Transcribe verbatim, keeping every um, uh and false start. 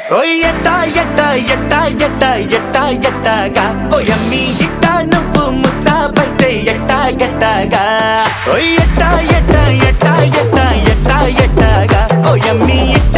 ఓయ్ ఎట్టా ఎట్టా ఎట్టా ఎట్టా ఎట్టా ఎట్టాగా ఓ యమ్మీ ఇట్టా నువ్వు ముస్తాబైతే ఎట్టా ఎట్టాగా ఓయ్ ఎట్టా ఎట్టా ఎట్టా ఎట్టా ఎట్టా ఎట్టాగా ఓ యమ్మీ